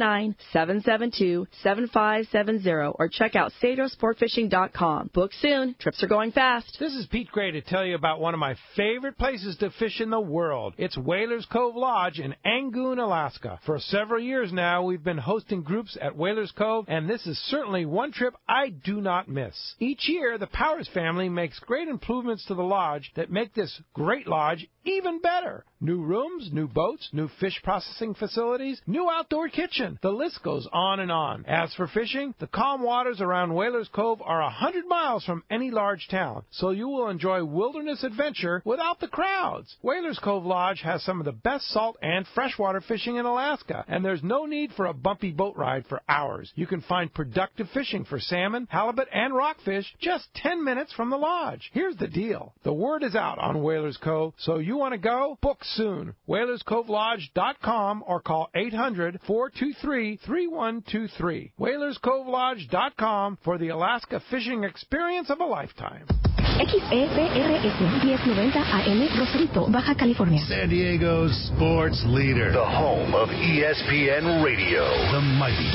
619-772-7570 or check out CedrosSportFishing.com. Book soon. Trips are going fast. This is Pete Gray to tell you about one of my favorite places to fish in the world. It's Whalers Cove Lodge in Angoon, Alaska. For several years now, we've been hosting groups at Whalers Cove, and this is certainly one trip I do not miss. Each year, the Powers family makes great improvements to the lodge that make this great lodge even better. New rooms, new boats, new fish processing facilities, new outdoor kitchen. The list goes on and on. As for fishing, the calm waters around Whalers Cove are 100 miles from any large town, so you will enjoy wilderness adventure without the crowds. Whalers Cove Lodge has some of the best salt and freshwater fishing in Alaska, and there's no need for a bumpy boat ride for hours. You can find productive fishing for salmon, halibut, and rockfish just 10 minutes from the lodge. Here's the deal. The word is out on Whalers Cove, so you want to go? Book soon. WhalersCoveLodge.com or call 800-423-3123. WhalersCoveLodge.com for the Alaska fishing experience of a lifetime. XEPRS 1090 AM Rosarito, Baja California. San Diego's sports leader. The home of ESPN Radio. The mighty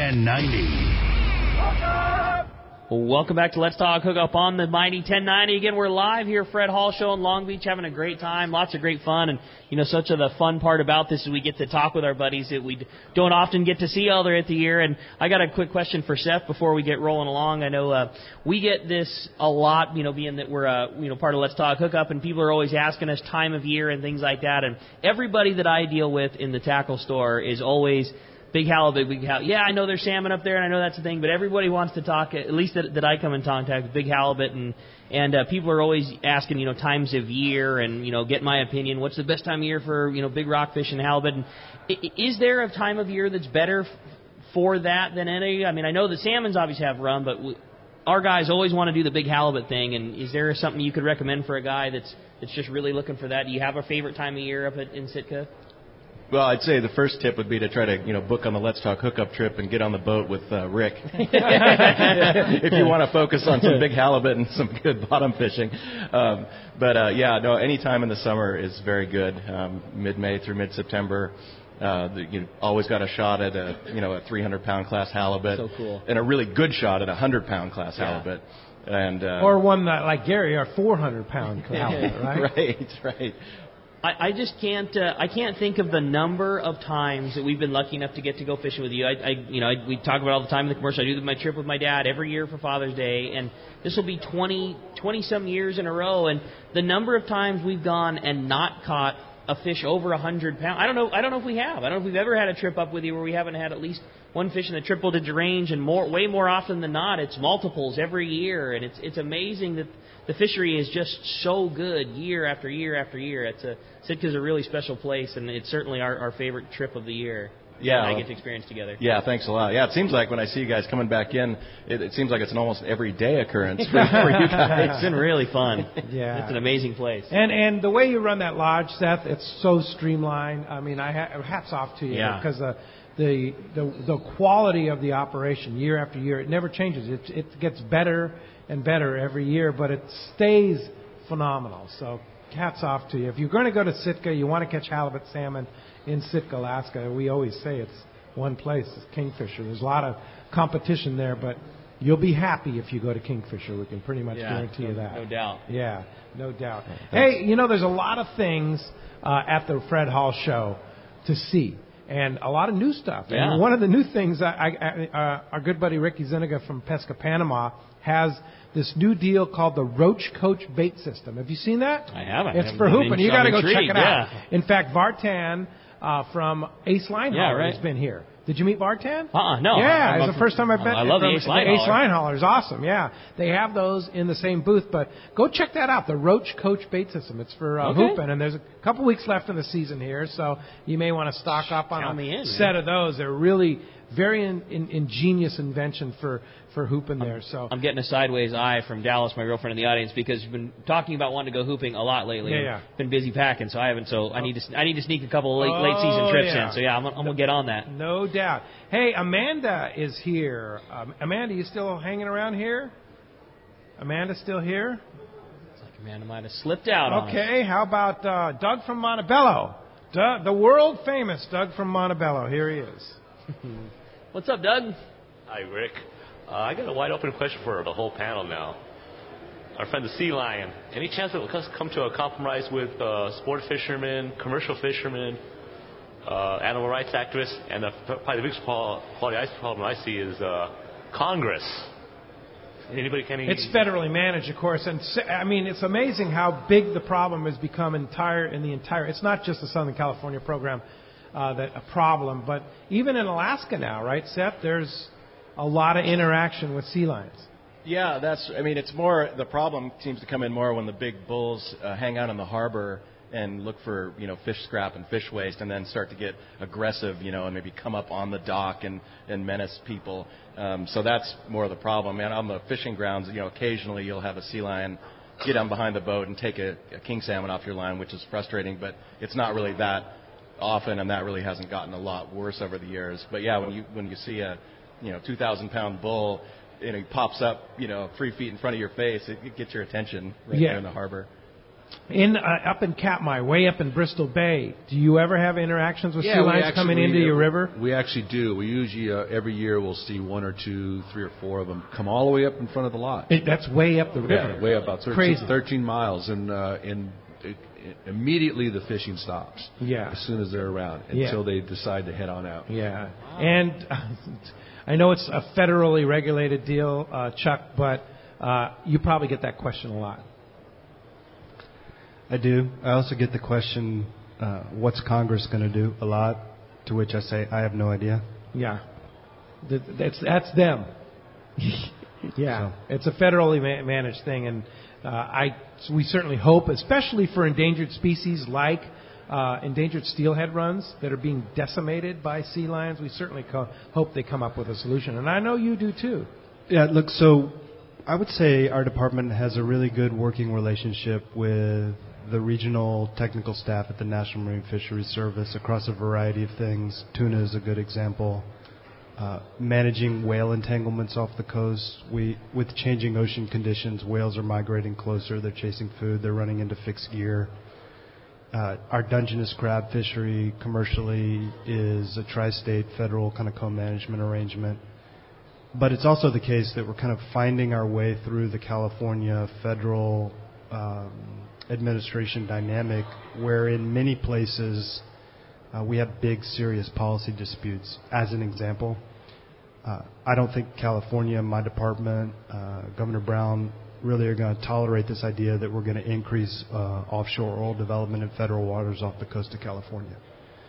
1090. Welcome back to Let's Talk Hookup on the Mighty 1090. Again, we're live here, Fred Hall Show in Long Beach, having a great time, lots of great fun. And, such of the fun part about this is we get to talk with our buddies that we don't often get to see all throughout the year. And I got a quick question for Seth before we get rolling along. I know we get this a lot, being that we're, part of Let's Talk Hookup, and people are always asking us time of year and things like that. And everybody that I deal with in the tackle store is always big halibut, big halibut. Yeah, I know there's salmon up there, and I know that's the thing, but everybody wants to talk, at least that I come in contact with, big halibut, and people are always asking, times of year and, get my opinion. What's the best time of year for, big rockfish and halibut? And is there a time of year that's better for that than any? I mean, I know the salmons obviously have run, but our guys always want to do the big halibut thing, and is there something you could recommend for a guy that's just really looking for that? Do you have a favorite time of year up in Sitka? Well, I'd say the first tip would be to try to, book on the Let's Talk Hookup trip and get on the boat with Rick. If you want to focus on some big halibut and some good bottom fishing. Any time in the summer is very good. Mid-May through mid-September. You always got a shot at a 300-pound class halibut. So cool. And a really good shot at a 100-pound class halibut. And or one that, like Gary, are 400-pound halibut, right? Right. I just can't. I can't think of the number of times that we've been lucky enough to get to go fishing with you. We talk about it all the time in the commercial. I do my trip with my dad every year for Father's Day, and this will be 20 some years in a row. And the number of times we've gone and not caught a fish over 100 pounds. I don't know if we have. I don't know if we've ever had a trip up with you where we haven't had at least one fish in the triple-digit range, and way more often than not, it's multiples every year. And it's amazing that the fishery is just so good year after year after year. Sitka's a really special place, and it's certainly our favorite trip of the year. Yeah, I get to experience together. Yeah, thanks a lot. Yeah, it seems like when I see you guys coming back in, it seems like it's an almost everyday occurrence for you guys. It's been really fun. Yeah, it's an amazing place. And the way you run that lodge, Seth, it's so streamlined. I mean, hats off to you because the quality of the operation year after year, it never changes. It gets better and better every year, but it stays phenomenal. So hats off to you. If you're going to go to Sitka, you want to catch halibut, salmon in Sitka, Alaska, we always say it's one place, it's Kingfisher. There's a lot of competition there, but you'll be happy if you go to Kingfisher. We can pretty much guarantee you that. No doubt. Yeah, no doubt. Hey, there's a lot of things at the Fred Hall Show to see. And a lot of new stuff. Yeah. And one of the new things, our good buddy Ricky Zuniga from Pesca Panama has this new deal called the Roach Coach Bait System. Have you seen that? I haven't. It's for hooping. You got to go check it out. Yeah. In fact, Vartan from Ace Linehauler has been here. Did you meet Vartan? No. Yeah, it's the first time I've been. I love the Ace Linehauler. Ace Linehauler is awesome, yeah. They have those in the same booth, but go check that out, the Roach Coach Bait System. It's for hooping, and there's a couple weeks left in the season here, so you may want to stock up on a set of those. They're really very ingenious invention for hooping there. So I'm getting a sideways eye from Dallas, my girlfriend in the audience, because you've been talking about wanting to go hooping a lot lately. Yeah. Been busy packing, so I haven't. So I need to sneak a couple of late season trips in. So I'm gonna get on that. No doubt. Hey, Amanda is here. Amanda, you still hanging around here? Amanda's still here? It's like Amanda might have slipped out. Okay. How about Doug from Montebello? The world famous Doug from Montebello. Here he is. What's up, Doug? Hi, Rick. I got a wide open question for the whole panel now. Our friend the Sea Lion. Any chance that we'll come to a compromise with sport fishermen, commercial fishermen, animal rights activists, and probably the biggest quality ice problem I see is Congress. Anybody can. It's federally managed, of course, and I mean it's amazing how big the problem has become in the entire. It's not just the Southern California program that a problem, but even in Alaska now, right, Seth? There's a lot of interaction with sea lions. Yeah, it's more, the problem seems to come in more when the big bulls hang out in the harbor and look for, fish scrap and fish waste and then start to get aggressive, and maybe come up on the dock and menace people. So that's more of the problem. And on the fishing grounds, occasionally you'll have a sea lion get down behind the boat and take a king salmon off your line, which is frustrating, but it's not really that often, and that really hasn't gotten a lot worse over the years. But yeah, when you see a 2,000-pound bull, he pops up, 3 feet in front of your face, it gets your attention there in the harbor. Up in Katmai, way up in Bristol Bay, do you ever have interactions with sea lions coming into your river? We actually do. We usually, every year, we'll see 1 or 2, 3 or 4 of them come all the way up in front of the lodge. That's way up the river. Yeah, way up, about 13 miles. And immediately the fishing stops. Yeah. As soon as they're around, until they decide to head on out. Yeah. Wow. And I know it's a federally regulated deal, Chuck, but you probably get that question a lot. I do. I also get the question, what's Congress going to do, a lot, to which I say, I have no idea. Yeah. That's them. Yeah. So. It's a federally managed thing, and we certainly hope, especially for endangered species like endangered steelhead runs that are being decimated by sea lions, we certainly hope they come up with a solution. And I know you do too. Yeah, look, so I would say our department has a really good working relationship with the regional technical staff at the National Marine Fisheries Service across a variety of things. Tuna is a good example. Managing whale entanglements off the coast. With changing ocean conditions, whales are migrating closer. They're chasing food. They're running into fixed gear. Our Dungeness crab fishery commercially is a tri-state federal kind of co-management arrangement. But it's also the case that we're kind of finding our way through the California federal administration dynamic, where in many places we have big, serious policy disputes. As an example, I don't think California, my department, Governor Brown, really are going to tolerate this idea that we're going to increase offshore oil development in federal waters off the coast of California.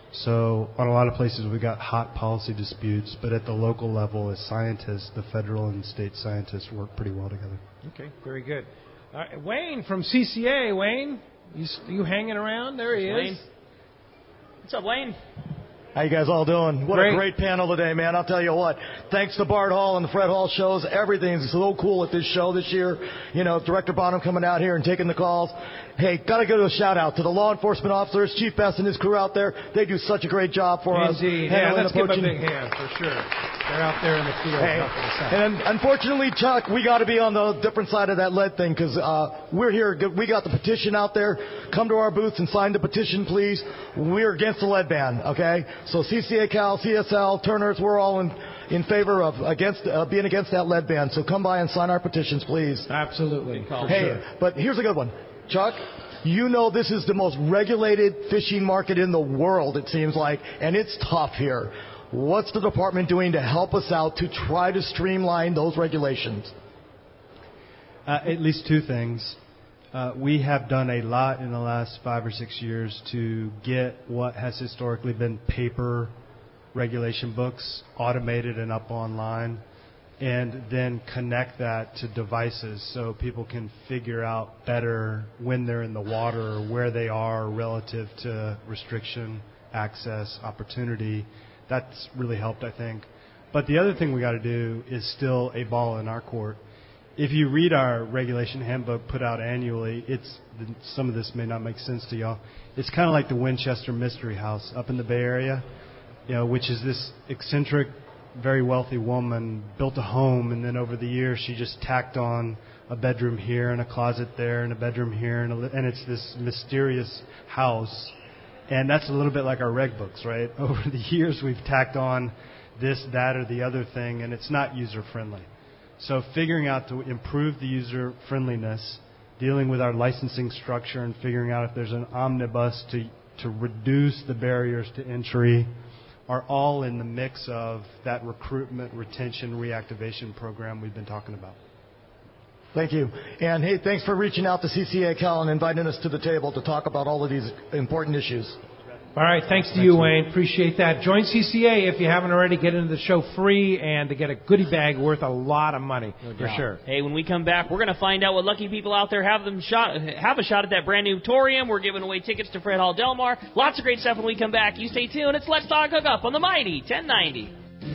So on a lot of places we've got hot policy disputes, but at the local level as scientists, the federal and state scientists work pretty well together. Okay, very good. Wayne from CCA. Wayne, you hanging around? There he is. Wayne. What's up, Wayne? How you guys all doing? What a great panel today, man. I'll tell you what. Thanks to Bart Hall and the Fred Hall shows. Everything's so cool at this show this year. Director Bonham coming out here and taking the calls. Hey, got to give a shout-out to the law enforcement officers, Chief Best and his crew out there. They do such a great job for us. Indeed. Yeah, let's give a big hand for sure. They're out there in the field helping us out. And unfortunately, Chuck, we got to be on the different side of that lead thing because we're here. We got the petition out there. Come to our booths and sign the petition, please. We're against the lead ban, okay? So CCA, Cal, CSL, Turners, we're all in favor of being against that lead ban. So come by and sign our petitions, please. Absolutely. Hey, but here's a good one. Chuck, this is the most regulated fishing market in the world, it seems like, and it's tough here. What's the department doing to help us out to try to streamline those regulations? At least 2 things. We have done a lot in the last 5 or 6 years to get what has historically been paper regulation books automated and up online, and then connect that to devices so people can figure out better when they're in the water, where they are relative to restriction, access, opportunity. That's really helped, I think. But the other thing we got to do is still a ball in our court. If you read our regulation handbook put out annually, some of this may not make sense to y'all. It's kind of like the Winchester Mystery House up in the Bay Area, which is this eccentric, very wealthy woman built a home, and then over the years she just tacked on a bedroom here and a closet there and a bedroom here, and it's this mysterious house. And that's a little bit like our reg books, right? Over the years we've tacked on this, that, or the other thing, and it's not user-friendly. So figuring out to improve the user-friendliness, dealing with our licensing structure and figuring out if there's an omnibus to reduce the barriers to entry are all in the mix of that recruitment, retention, reactivation program we've been talking about. Thank you. And, hey, thanks for reaching out to CCA, Cal, and inviting us to the table to talk about all of these important issues. All right, thanks to you, Wayne. Appreciate that. Join CCA if you haven't already. Get into the show free and to get a goodie bag worth a lot of money, for sure. Hey, when we come back, we're going to find out what lucky people out there have a shot at that brand new Torium. We're giving away tickets to Fred Hall Del Mar. Lots of great stuff when we come back. You stay tuned. It's Let's Talk Hookup on the Mighty 1090.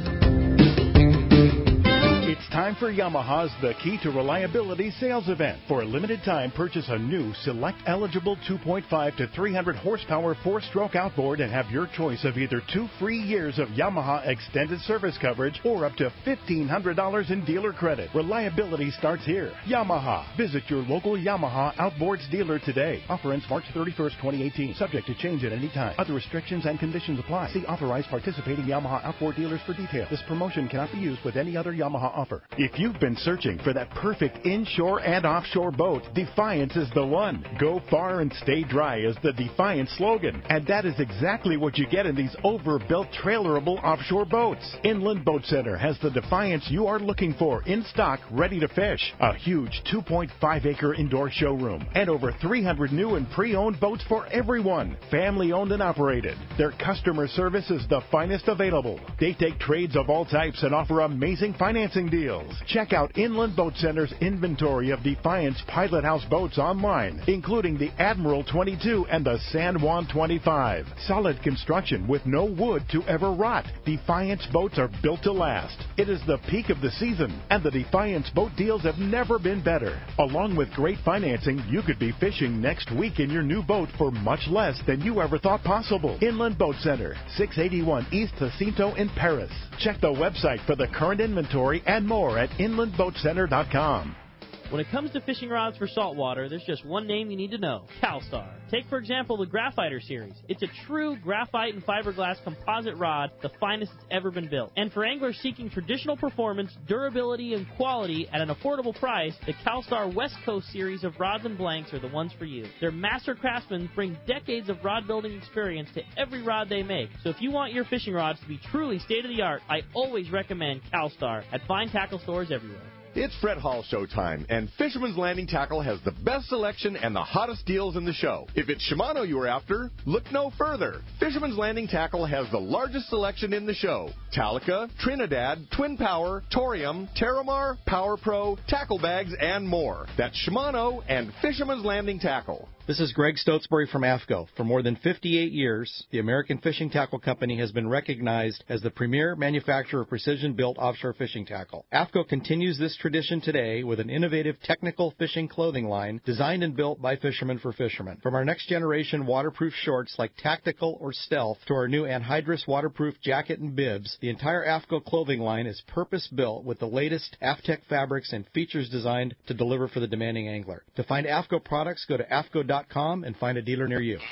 It's time for Yamaha's The Key to Reliability sales event. For a limited time, purchase a new select-eligible 2.5 to 300 horsepower 4-stroke outboard and have your choice of either 2 free years of Yamaha extended service coverage or up to $1,500 in dealer credit. Reliability starts here. Yamaha. Visit your local Yamaha Outboards dealer today. Offer ends March 31st, 2018. Subject to change at any time. Other restrictions and conditions apply. See authorized participating Yamaha Outboard dealers for details. This promotion cannot be used with any other Yamaha offer. If you've been searching for that perfect inshore and offshore boat, Defiance is the one. Go far and stay dry is the Defiance slogan. And that is exactly what you get in these overbuilt trailerable offshore boats. Inland Boat Center has the Defiance you are looking for in stock, ready to fish. A huge 2.5-acre indoor showroom and over 300 new and pre-owned boats for everyone. Family owned and operated. Their customer service is the finest available. They take trades of all types and offer amazing financing deals. Check out Inland Boat Center's inventory of Defiance Pilot House boats online, including the Admiral 22 and the San Juan 25. Solid construction with no wood to ever rot. Defiance boats are built to last. It is the peak of the season, and the Defiance boat deals have never been better. Along with great financing, you could be fishing next week in your new boat for much less than you ever thought possible. Inland Boat Center, 681 East Jacinto in Paris. Check the website for the current inventory and more at inlandboatcenter.com. When it comes to fishing rods for saltwater, there's just one name you need to know: CalStar. Take, for example, the Graphiter series. It's a true graphite and fiberglass composite rod, the finest it's ever been built. And for anglers seeking traditional performance, durability, and quality at an affordable price, the CalStar West Coast series of rods and blanks are the ones for you. Their master craftsmen bring decades of rod building experience to every rod they make. So if you want your fishing rods to be truly state-of-the-art, I always recommend CalStar at fine tackle stores everywhere. It's Fred Hall show time, and Fisherman's Landing Tackle has the best selection and the hottest deals in the show. If it's Shimano you are after, look no further. Fisherman's Landing Tackle has the largest selection in the show: Talica, Trinidad, Twin Power, Torium, Terramar, Power Pro, tackle bags, and more. That's Shimano and Fisherman's Landing Tackle. This is Greg Stotesbury from AFCO. For more than 58 years, the American Fishing Tackle Company has been recognized as the premier manufacturer of precision-built offshore fishing tackle. AFCO continues this tradition today with an innovative technical fishing clothing line designed and built by fishermen for fishermen. From our next-generation waterproof shorts like Tactical or Stealth to our new anhydrous waterproof jacket and bibs, the entire AFCO clothing line is purpose-built with the latest AFTEC fabrics and features designed to deliver for the demanding angler. To find AFCO products, go to AFCO.com and find a dealer near you.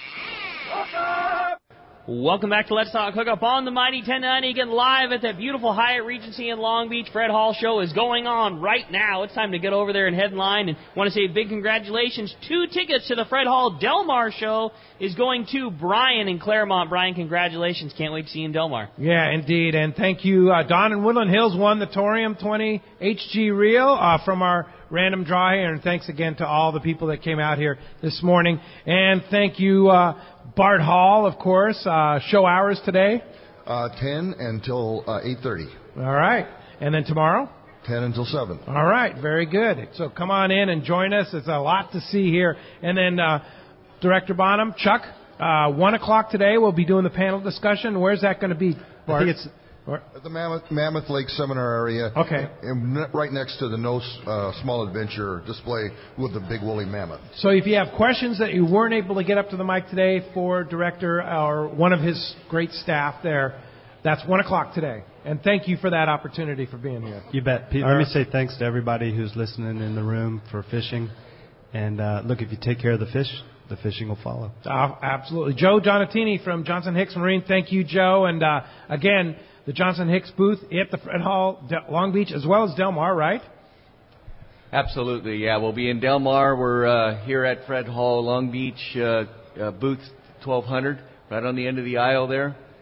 Welcome back to Let's Talk Hookup on the Mighty 1090. Again, live at that beautiful Hyatt Regency in Long Beach. Fred Hall show is going on right now. It's time to get over there and headline. And want to say a big congratulations. 2 tickets to the Fred Hall Del Mar show is going to Brian in Claremont. Brian, congratulations. Can't wait to see you in Del Mar. Yeah, indeed. And thank you. Don in Woodland Hills won the Torium 20 HG Reel from our random draw here. And thanks again to all the people that came out here this morning. And thank you, Bart Hall, of course. Show hours today? 10 until 8:30. All right. And then tomorrow? 10 until 7. All right. Very good. So come on in and join us. It's a lot to see here. And then Director Bonham, Chuck, 1 o'clock today we'll be doing the panel discussion. Where's that going to be, Bart? I think it's at the Mammoth Lake Seminar area. Okay. And right next to the No Small Adventure display with the big woolly mammoth. So if you have questions that you weren't able to get up to the mic today for Director or one of his great staff there, that's 1 o'clock today. And thank you for that opportunity for being here. You bet. Pete, let me say thanks to everybody who's listening in the room for fishing. And look, if you take care of the fish, the fishing will follow. Absolutely. Joe Donatini from Johnson Hicks Marine. Thank you, Joe. And again, the Johnson Hicks booth at the Fred Hall, Long Beach, as well as Del Mar, right? Absolutely, yeah. We'll be in Del Mar. We're here at Fred Hall, Long Beach, booth 1200, right on the end of the aisle there.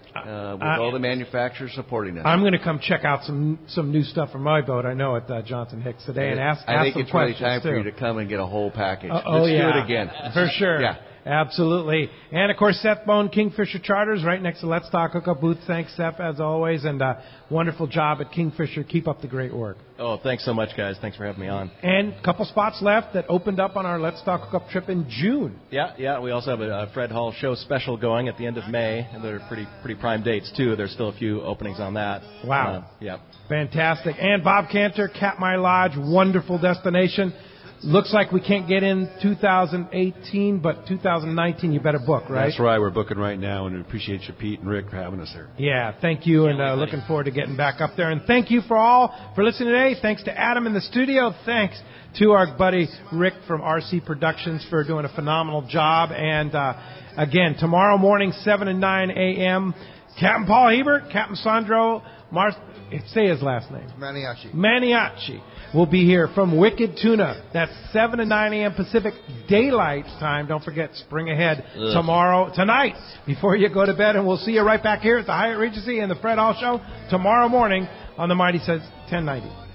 with all the manufacturers supporting us. I'm going to come check out some new stuff for my boat. I know at Johnson Hicks today and ask some questions. I think it's really time for you to come and get a whole package. Let's do it again. For sure. Yeah. Absolutely. And, of course, Seth Bone, Kingfisher Charters, right next to Let's Talk Hookup booth. Thanks, Seth, as always, and wonderful job at Kingfisher. Keep up the great work. Oh, thanks so much, guys. Thanks for having me on. And a couple spots left that opened up on our Let's Talk Hookup trip in June. Yeah. We also have a Fred Hall show special going at the end of May, and they're pretty prime dates, too. There's still a few openings on that. Wow. Yeah. Fantastic. And Bob Cantor, Katmai Lodge, wonderful destination. Looks like we can't get in 2018, but 2019 you better book, right? That's right. We're booking right now, and we appreciate you, Pete and Rick, for having us here. Yeah, thank you, and looking forward to getting back up there. And thank you for listening today. Thanks to Adam in the studio. Thanks to our buddy Rick from RC Productions for doing a phenomenal job. And, again, tomorrow morning, 7 and 9 a.m., Captain Paul Hebert, Captain Sandro, say his last name. Maniaci. We'll be here from Wicked Tuna. That's 7 to 9 a.m. Pacific Daylight Time. Don't forget, spring ahead tonight, before you go to bed. And we'll see you right back here at the Hyatt Regency and the Fred Hall Show tomorrow morning on the Mighty Says 1090.